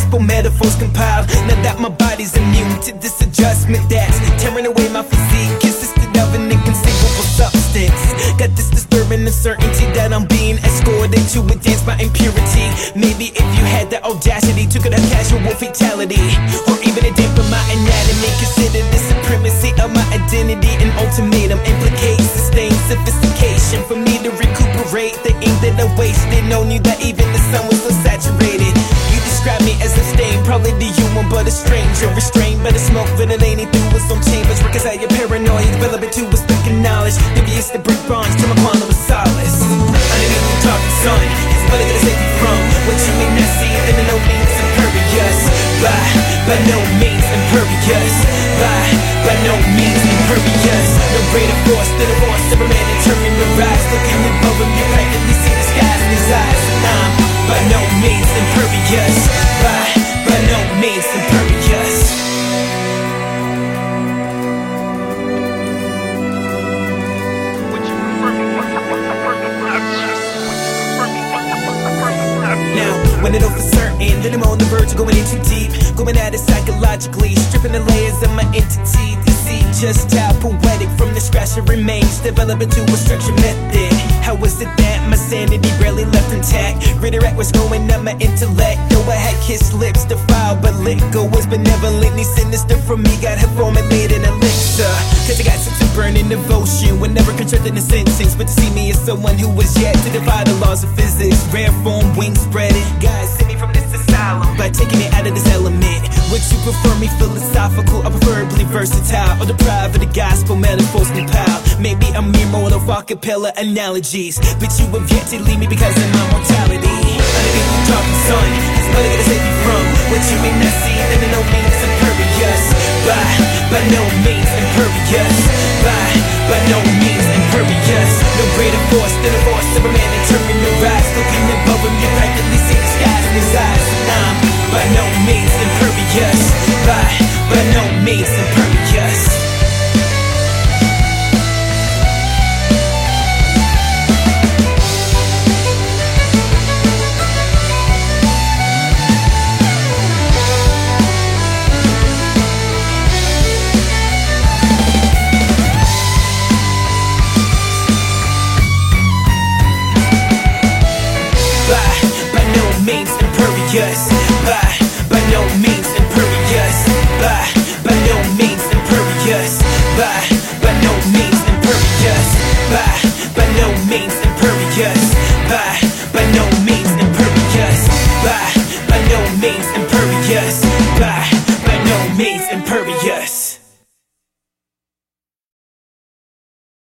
gospel metaphors compiled. Now that my body's immune to this adjustment that's tearing away my physique, consisted of an inconceivable substance. Got this disturbing uncertainty that I'm being escorted to a dance by impurity. Maybe if you had the audacity to get a casual fatality, or even a dip in my anatomy, consider the supremacy of my identity. An ultimatum implicates sustained sophistication for me to recuperate the ink that I wasted. No knew that even the sun was so saturated. You describe me as a stain, probably the human but a stranger, restrained by the smoke ventilating through its own chambers. Reconcile your paranoia, develop it to a stick of knowledge. Devious the brick bonds till my quantum was solace. Underneath the talking sun, it's what I gotta save you from what you may not see, then by no means impervious. By no means impervious. By no means impervious. No greater force than the force of a man determined to rise. Looking above him, you practically see the skies in his eyes. I'm by no means impervious. By no means impervious. Now, when I know for certain that I'm on the verge of going in too deep, going at it psychologically, stripping the layers of my entity to see just how poetic from the scratch it remains, develop into a structured method. How was it that my sanity barely left intact? Redirect what's going on my intellect. Though I had kissed lips defiled, but liquor was benevolently sinister for me. Got her formulated elixir, cause I got such a burning devotion whenever constructing a sentence. But to see me as someone who was yet to defy the laws of physics, rare form, wings spreading. God send me from this asylum by taking it out of this element. Would you prefer me philosophical or preferably versatile, or deprived of the gospel metaphors compiled? Maybe I'm mere mortal acapella analogies, but you have yet to leave me because of my mortality. Underneath the talking sun, it's what I gotta save you from what you may not see, then by no means impervious. By no means impervious. By no means impervious. No greater force than the force of a man determined to rise. Looking above him, you practically see the skies in his eyes. I'm by no means impervious. By no means impervious. By no means impervious. By no means impervious. By no means impervious. By